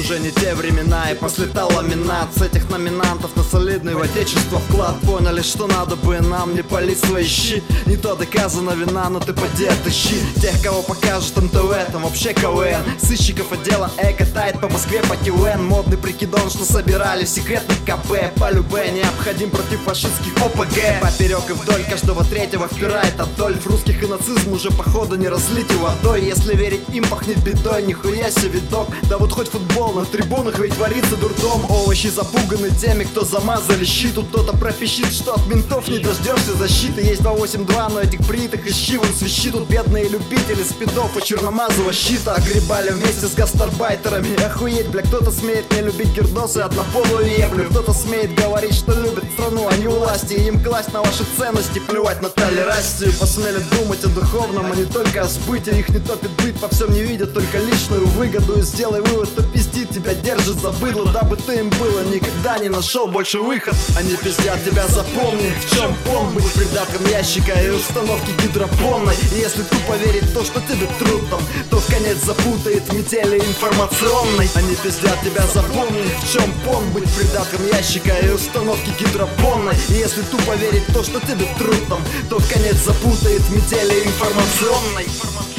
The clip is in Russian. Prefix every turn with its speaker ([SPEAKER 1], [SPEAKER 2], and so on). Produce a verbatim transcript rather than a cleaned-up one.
[SPEAKER 1] уже не те времена, и послетал ламинат с этих номинантов на солидный в отечество вклад. Поняли, что надо бы нам не палить свои щи. Не то доказана вина, но ты поди отыщи тех, кого покажет эм тэ вэ, там вообще ка вэ эн. Сыщиков отдела эко тает по Москве по ки ю эн. Модный прикидон, что собирали в секретных ка пэ. По любэ необходим против фашистских о пэ гэ. Поперек и вдоль каждого третьего впирает Адольф. Русских и нацизм уже походу не разлить водой. Если верить им, пахнет бедой, нихуя себе видок. Да вот хоть футбол на трибунах, ведь творится дурдом. Овощи запуганы теми, кто замазали щит. Тут кто-то пропищит, что от ментов не дождешься защиты. Есть два восемь два, но этих бритых ищи вон свищи. Тут бедные любители спидов и черномазого щита огребали вместе с гастарбайтерами. Охуеть, бля, кто-то смеет не любить гердосы однополую еблю. Кто-то смеет говорить, что любит страну, а не власти. И им класть на ваши ценности, плевать на толерацию. Посмели думать о духовном, а не только о сбыте. Их не топит быт, во всем не видят только личную выгоду. И сделай вывод, что пиздит тебя, держит за быдло. Дабы ты им было, никогда не нашел больше выход. Они пиздят тебя, запомни, в чем пом. Быть придатком ящика и установки гидропонной. И если тупо верить в то, что тебе труд там, то в конец запутает метели информационной. Они пиздят тебя, запомни, в чем пом. Быть придатком ящика и установки гидропонной. И если тупо верить в то, что тебе труд там, то в конец запутает метели информационной.